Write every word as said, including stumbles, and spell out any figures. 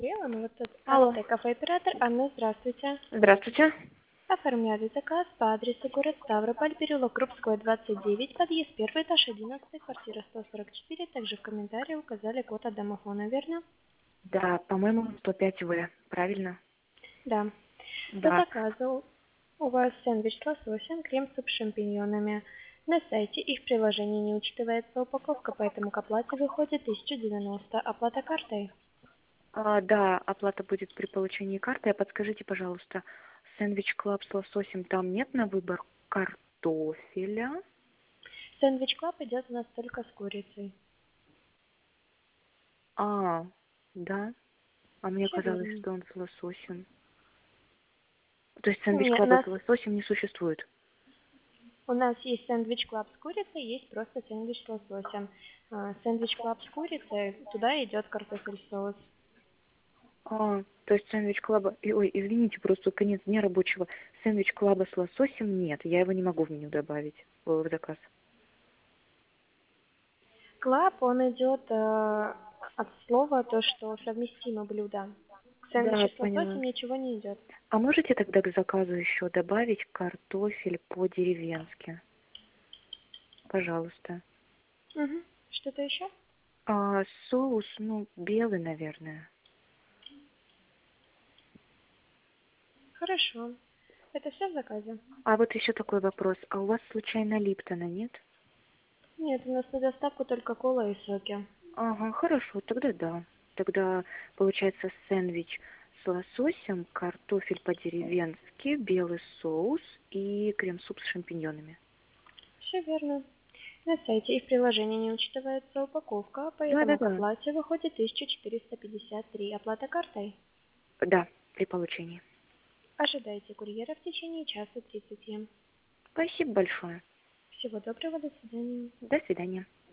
Смотрела, ну вот тут Алло. Артек, кафе-оператор. Анна, здравствуйте. Здравствуйте. Оформляли заказ по адресу город Ставрополь, переулок Крупской, двадцать девять, подъезд первый, этаж одиннадцать, квартира сто сорок четыре. Также в комментарии указали код от домофона, верно? Да, по-моему, сто пять В, правильно? Да. По Да. заказу у вас сэндвич с лососем, крем-суп с шампиньонами. На сайте их приложение не учитывается упаковка, поэтому к оплате выходит тысяча девяносто. Оплата картой. А, да, оплата будет при получении карты. А подскажите, пожалуйста, сэндвич клаб с лососем, там нет на выбор картофеля? Сэндвич клаб идет у нас только с курицей. А, да. А мне Все казалось, верно. что он с лососем. То есть сэндвич Нет, у клаба нас с лососем не существует? У нас есть сэндвич клаб с курицей, есть просто сэндвич с лососем. А, Сэндвич клаб с курицей, туда идет картофель соус. А, то есть сэндвич клаба... и- Ой, извините, просто конец дня рабочего. Сэндвич клаба с лососем нет. Я его не могу в меню добавить в заказ. Клаб, он идет э, от слова то, что совместимо блюдо. К Да, сэндвичу с поняла. лососем ничего не идет. А можете тогда к заказу еще добавить картофель по-деревенски? Пожалуйста. Мгм. Что-то еще? А соус, ну, белый, наверное. Хорошо. Это все в заказе? А вот еще такой вопрос. А у вас случайно Липтона нет? Нет, у нас на доставку только кола и соки. Ага, хорошо, тогда да. Тогда получается сэндвич с лососем, картофель по-деревенски, белый соус и крем-суп с шампиньонами. Все верно. На сайте и в приложении не учитывается упаковка, поэтому к Да-да-да. оплате выходит тысяча четыреста пятьдесят три. Оплата картой. Да, при получении. Ожидайте курьера в течение часа тридцати. Спасибо большое. Всего доброго, до свидания. До свидания.